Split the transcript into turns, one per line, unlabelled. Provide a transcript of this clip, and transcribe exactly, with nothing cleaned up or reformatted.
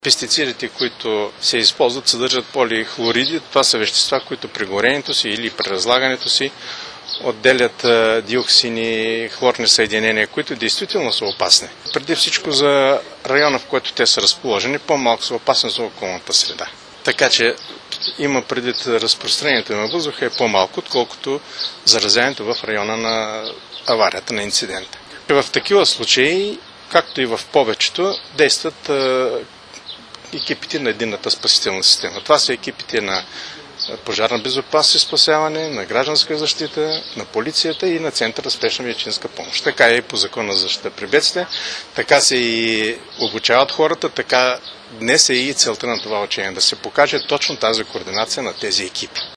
Пестицидите, които се използват, съдържат полихлориди. Това са вещества, които при горенето си или при разлагането си отделят диоксини, хлорни съединения, които действително са опасни. Преди всичко за района, в който те са разположени, по-малко са опасни за околната среда. Така че има предвид разпространението на въздуха е по-малко, отколкото заразяването в района на аварията, на инцидента. В такива случаи, както и в повечето, действат екипите на единната спасителна система. Това са екипите на пожарна безопасност и спасяване, на гражданска защита, на полицията и на Центъра за спешна медицинска помощ. Така е и по Закона за защита при бедствия, така се и обучават хората, така днес е и целта на това учение, да се покаже точно тази координация на тези екипи.